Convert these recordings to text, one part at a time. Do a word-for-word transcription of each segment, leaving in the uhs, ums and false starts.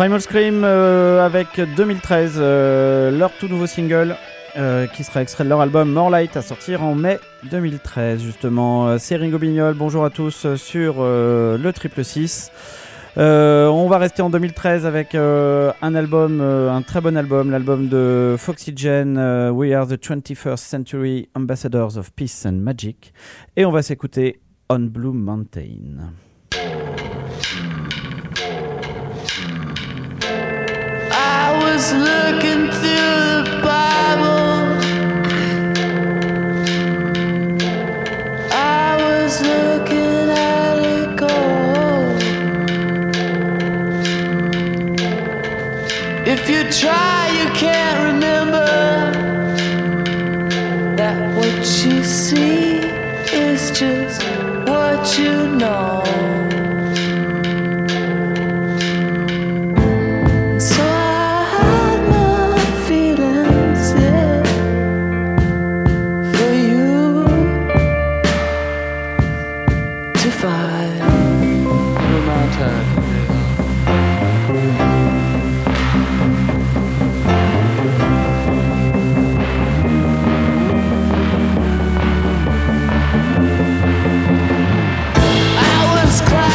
Primal Scream euh, avec deux mille treize, euh, leur tout nouveau single euh, qui sera extrait de leur album More Light à sortir en mai deux mille treize justement. Euh, c'est Ringo Bignol, bonjour à tous euh, sur euh, le Triple Six. Euh, on va rester en deux mille treize avec euh, un album, euh, un très bon album, l'album de Foxygen, euh, We Are the twenty-first Century Ambassadors of Peace and Magic, et on va s'écouter On Blue Mountain. I was looking through the Bible, I was looking at it go. If you try, you can't remember that what you see is just what you know. I was crying.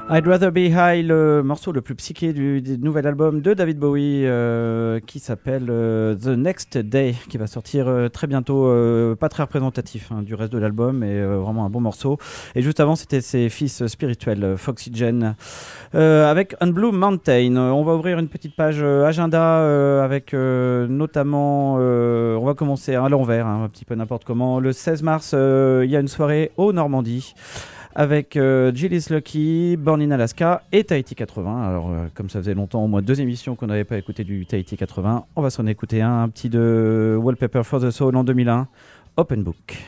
I'd Rather Be High, le morceau le plus psyché du, du nouvel album de David Bowie euh, qui s'appelle euh, The Next Day, qui va sortir euh, très bientôt, euh, pas très représentatif hein, du reste de l'album, mais euh, vraiment un bon morceau. Et juste avant, c'était ses fils spirituels, Foxygen, euh, avec Un Blue Mountain. On va ouvrir une petite page euh, agenda euh, avec euh, notamment, euh, on va commencer à l'envers, hein, un petit peu n'importe comment. Le seize mars, euh, il y a une soirée au Normandie, avec euh, Jill Is Lucky, Born in Alaska et Tahiti quatre-vingts. Alors, euh, comme ça faisait longtemps, au moins deux émissions qu'on n'avait pas écouté du Tahiti quatre-vingts, on va s'en écouter un, un petit de Wallpaper for the Soul en deux mille un, Open Book.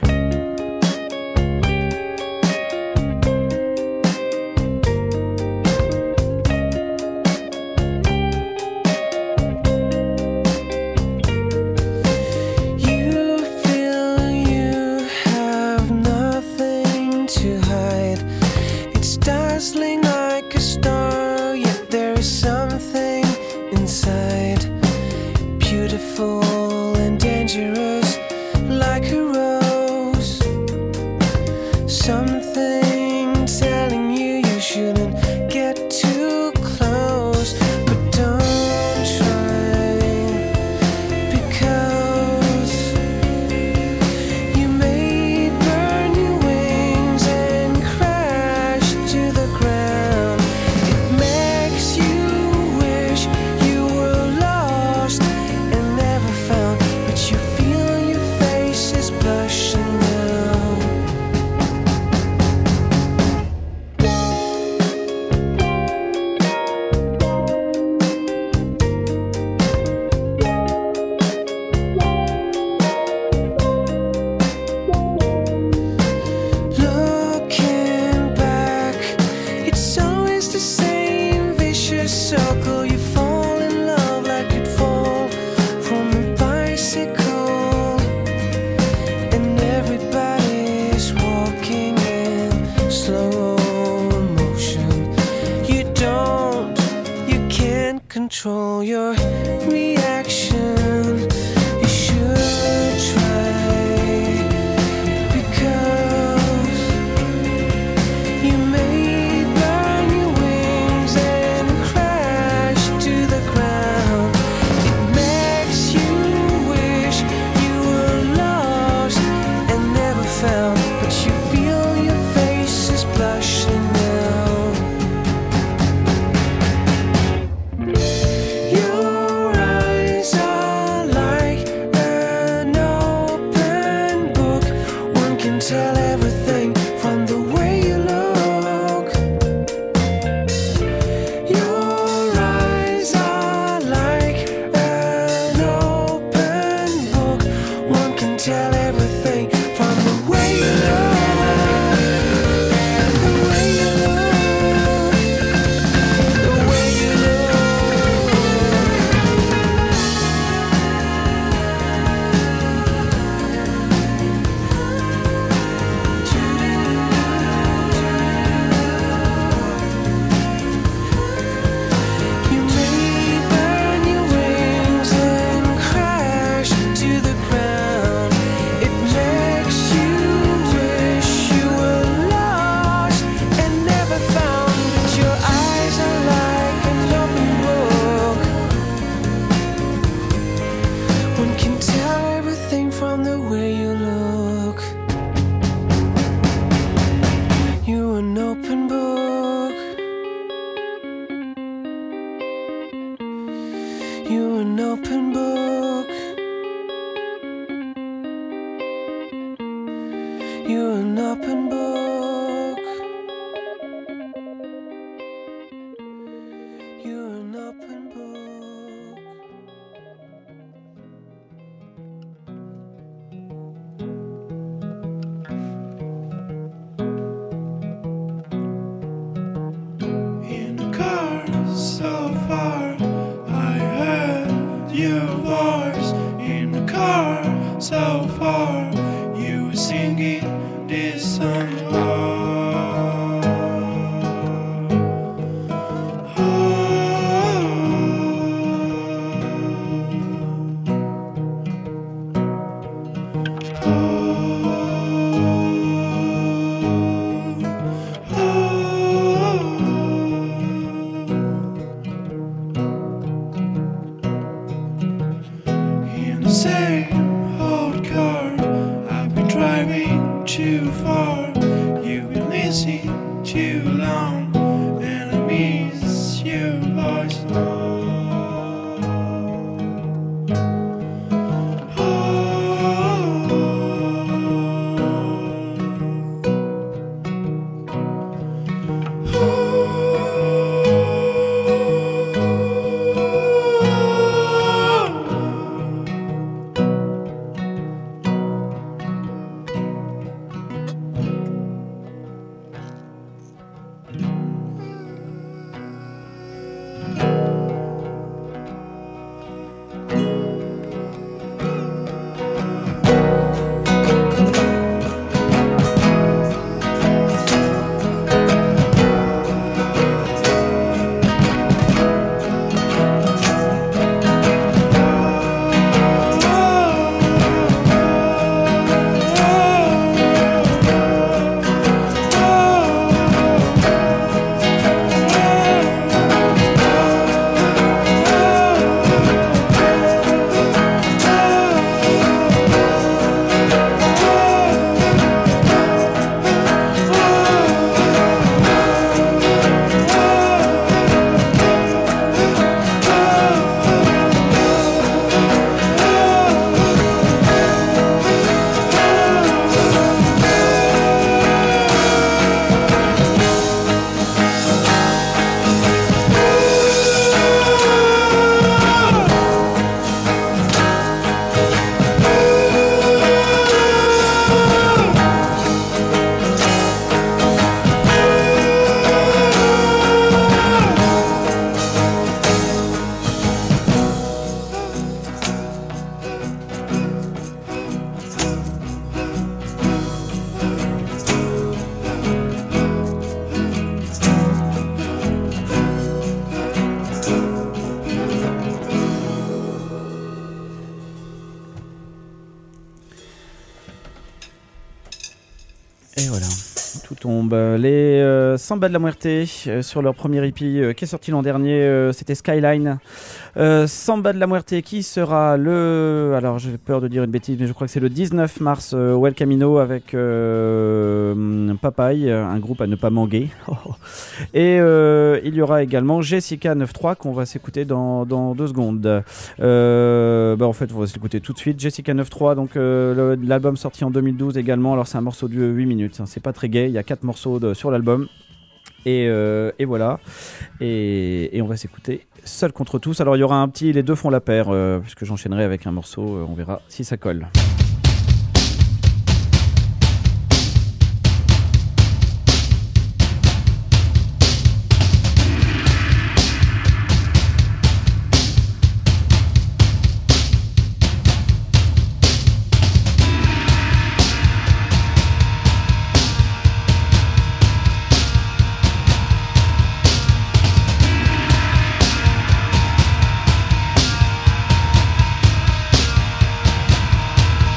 Control your reaction. You should try, because you may burn your wings and crash to the ground. It makes you wish you were lost and never found, but you feel your face is blushing now. Tell everything from the way you look. Your eyes are like an open book. One can tell everything from the way you look. The way you look. The way you look. You're an open book. You're an open book. You're an open book. In the car so far, I heard your voice. In the car so far, you were singing this song. Oh, voilà. Tout tombe. Les euh, Samba de la Muerte euh, sur leur premier E P euh, qui est sorti l'an dernier, euh, c'était Skyline. Euh, Samba de la Muerte qui sera le. Alors j'ai peur de dire une bêtise, mais je crois que c'est le dix-neuf mars euh, au El Camino avec euh, Papaye, un groupe à ne pas manquer. Et euh, il y aura également Jessica neuf trois qu'on va s'écouter dans, dans deux secondes. Euh, bah en fait, on va s'écouter tout de suite. Jessica neuf trois, donc euh, le, l'album sorti en deux mille douze également. Alors c'est un morceau de huit minutes, hein, c'est pas très gai. Il y a quatre morceaux de, sur l'album. Et, euh, et voilà. Et, et on va s'écouter Seul contre tous. Alors il y aura un petit, les deux font la paire, euh, puisque j'enchaînerai avec un morceau. Euh, on verra si ça colle. Thank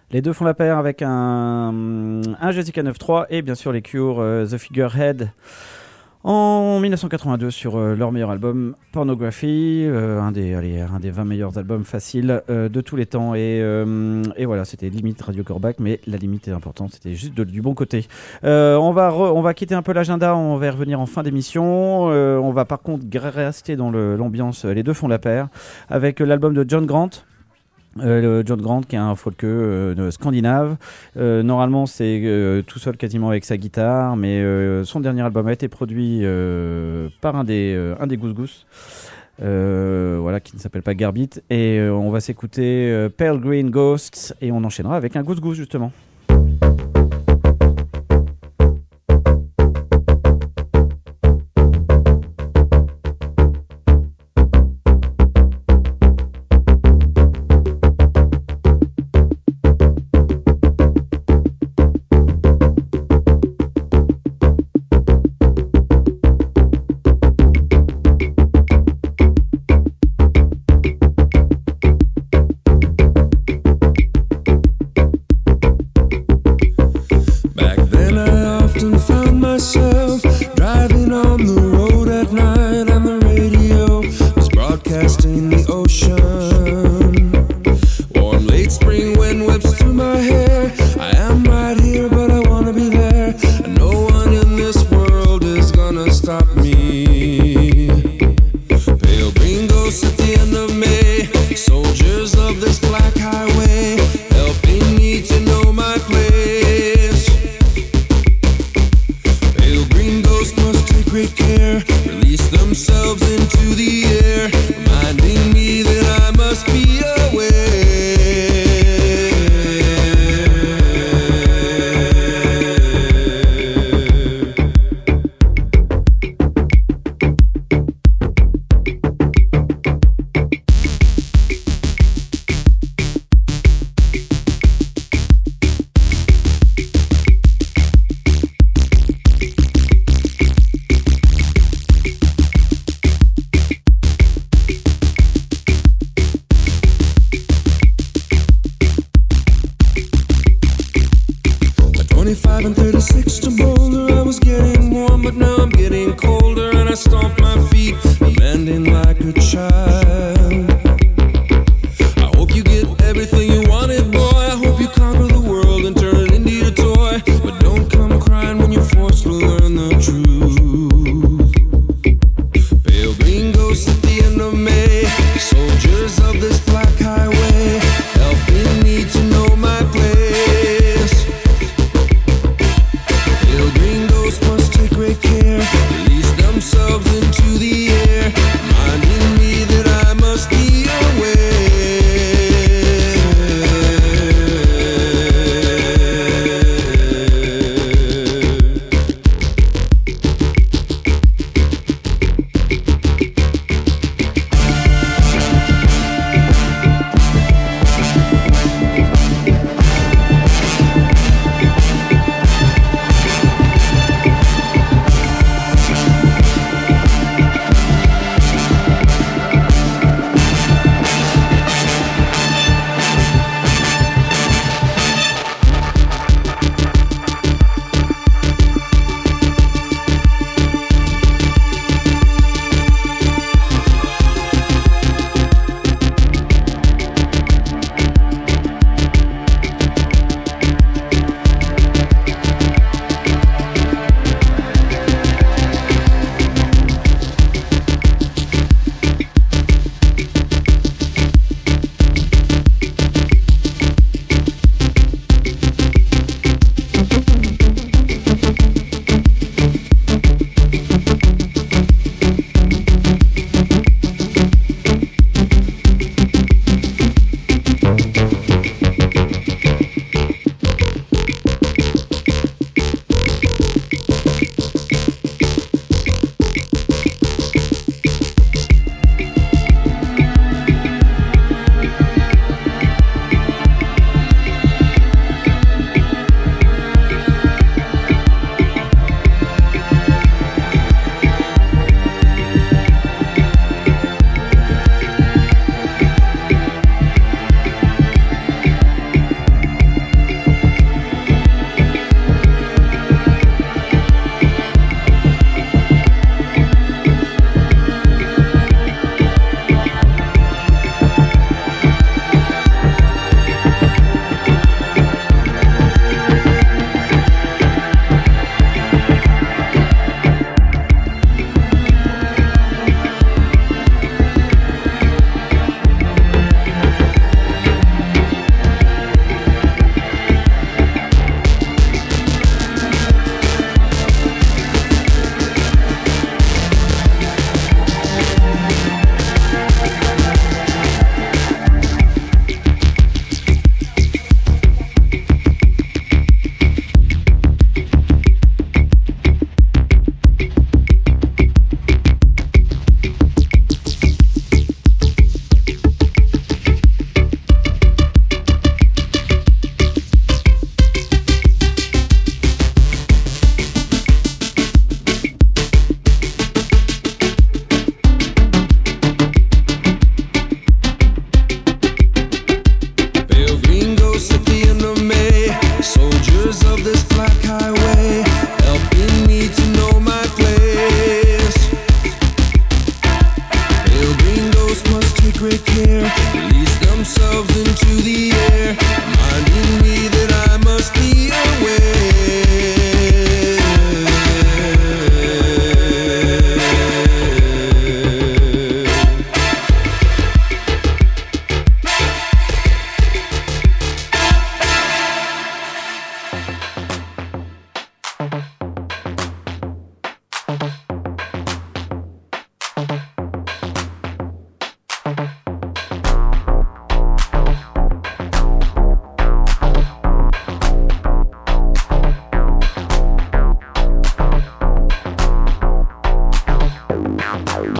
Les deux font la paire avec un, un Jessica neuf trois et bien sûr les Cure, euh, The Figurehead. En dix-neuf cent quatre-vingt-deux sur euh, leur meilleur album Pornography, euh, un, des, allez, un des vingt meilleurs albums faciles euh, de tous les temps et, euh, et voilà, c'était limite Radio Corbac, mais la limite est importante, c'était juste de, du bon côté. Euh, on, va re, on va quitter un peu l'agenda, on va y revenir en fin d'émission, euh, on va par contre rester dans le, l'ambiance Les deux font la paire avec l'album de John Grant. Euh, John Grant qui est un folkeux euh, scandinave, euh, normalement c'est euh, tout seul quasiment avec sa guitare, mais euh, son dernier album a été produit euh, par un des, euh, un des Goose Goose, euh, voilà, qui ne s'appelle pas Garbit, et euh, on va s'écouter euh, Pale Green Ghosts et on enchaînera avec un Goose Goose justement.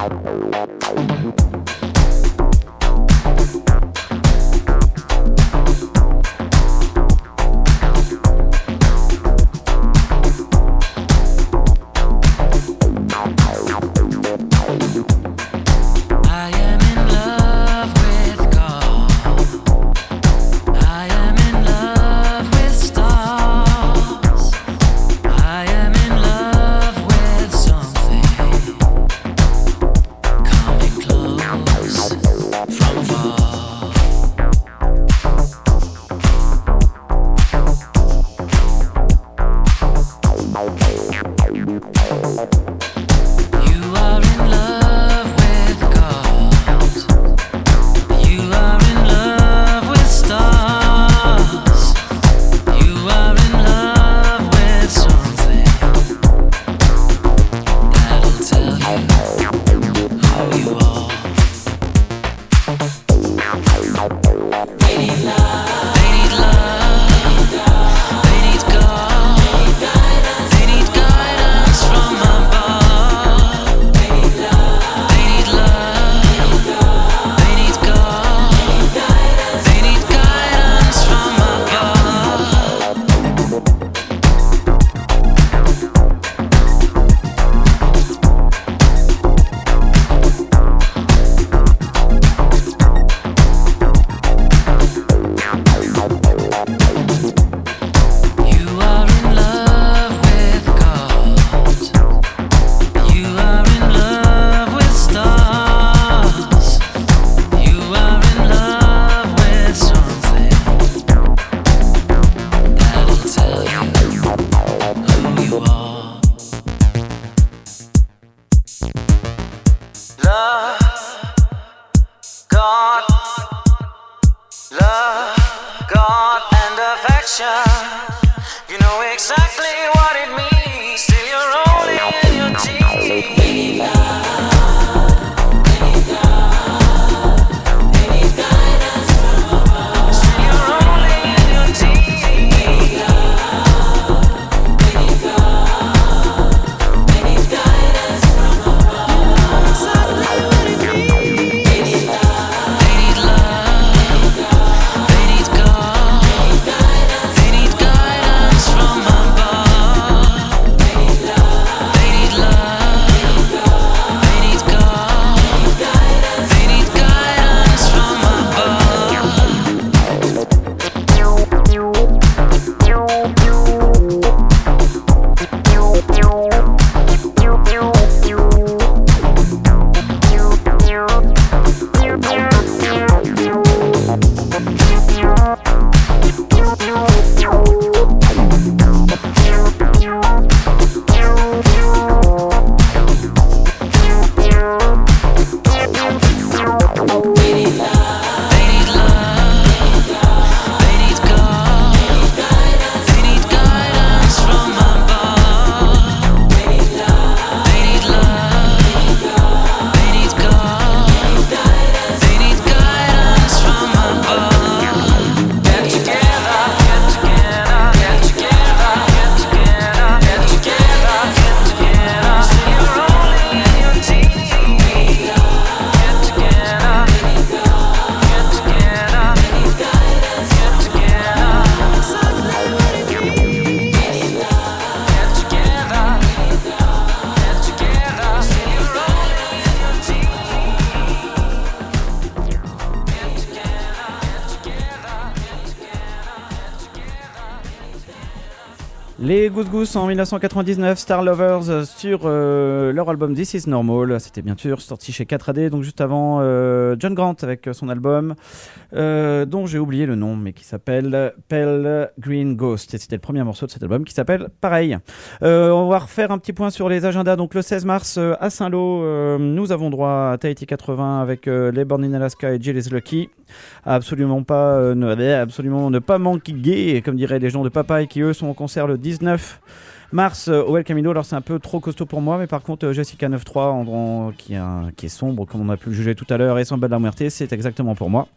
Les Goose Goose en dix-neuf cent quatre-vingt-dix-neuf, Star Lovers sur euh, leur album This Is Normal. C'était bien sûr sorti chez quatre A D, donc juste avant euh, John Grant avec son album euh, dont j'ai oublié le nom, mais qui s'appelle Pale Green Ghost. Et c'était le premier morceau de cet album qui s'appelle pareil. Euh, on va refaire un petit point sur les agendas. Donc le seize mars euh, à Saint-Lô, euh, nous avons droit à Tahiti quatre-vingts avec euh, les Born in Alaska et Jill is Lucky. Absolument pas, euh, ne, absolument ne pas manquer, comme diraient les gens de Papaye qui eux sont au concert le dix-neuf mars euh, au El Camino. Alors c'est un peu trop costaud pour moi, mais par contre euh, Jessica neuf trois en, en, qui, a, qui est sombre comme on a pu le juger tout à l'heure et Samba de la Muerte, c'est exactement pour moi.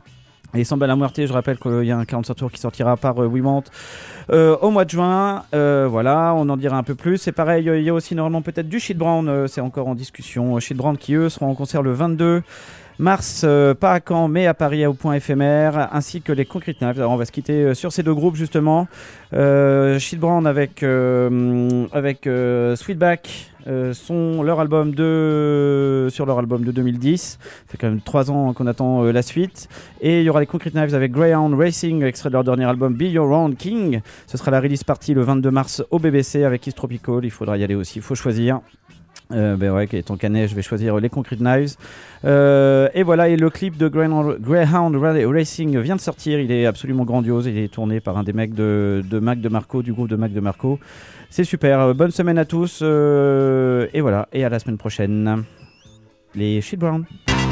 Et Samba la Muerte, je rappelle qu'il y a un quarante-cinq tours qui sortira par euh, We Want euh, au mois de juin. Euh, voilà, on en dira un peu plus. C'est pareil, il y a aussi normalement peut-être du Shit Brown, euh, c'est encore en discussion. Shit Brown qui eux seront en concert le vingt-deux mars, euh, pas à Caen, mais à Paris au point éphémère, ainsi que les Concrete Knives. Alors on va se quitter euh, sur ces deux groupes justement. Euh, Shit Brown avec, euh, avec euh, Sweetback. Euh, sont leur album de sur leur album de deux mille dix. Ça fait quand même trois ans qu'on attend euh, la suite. Et il y aura les Concrete Knives avec Greyhound Racing, extrait de leur dernier album Be Your Own King. Ce sera la release party le vingt-deux mars au B B C avec East Tropical. Il faudra y aller aussi, il faut choisir. Euh, ben ouais, étant canet, je vais choisir les Concrete Knives. Euh, et voilà, et le clip de Greyhound, Greyhound Racing vient de sortir. Il est absolument grandiose. Il est tourné par un des mecs de, de Mac DeMarco, du groupe de Mac DeMarco. C'est super. Bonne semaine à tous. Euh, et voilà, et à la semaine prochaine. Les Shit Brown.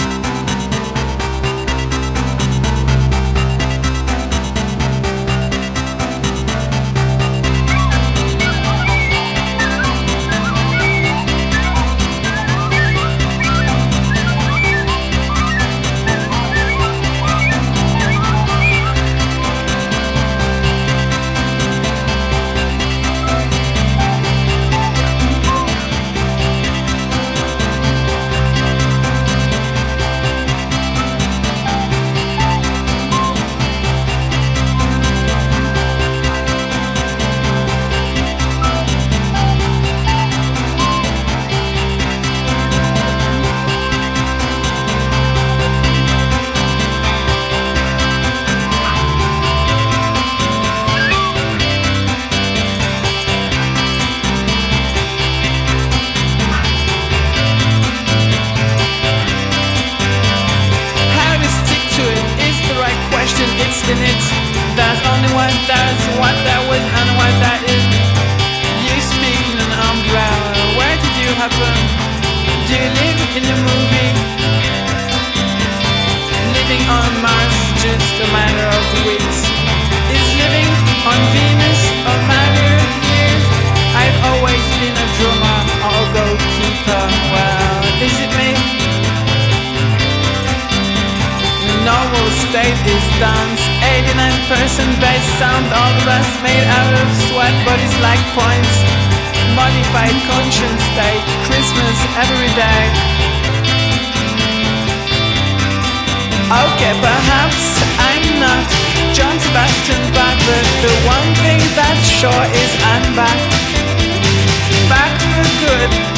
In it, there's only one, there's what that was and what that is. You speak in an umbrella, where did you happen? Do you live in the movie? Living on Mars, just a matter of weeks. Is living on Venus a matter of years? I've always been a drummer or a goalkeeper. Well, is it me? Normal state is dance, eighty-nine percent bass sound, all the rest made out of sweat bodies like points. Modified conscience state, Christmas every day. Okay, perhaps I'm not John Sebastian Bach, but the one thing that's sure is I'm back. Back for good.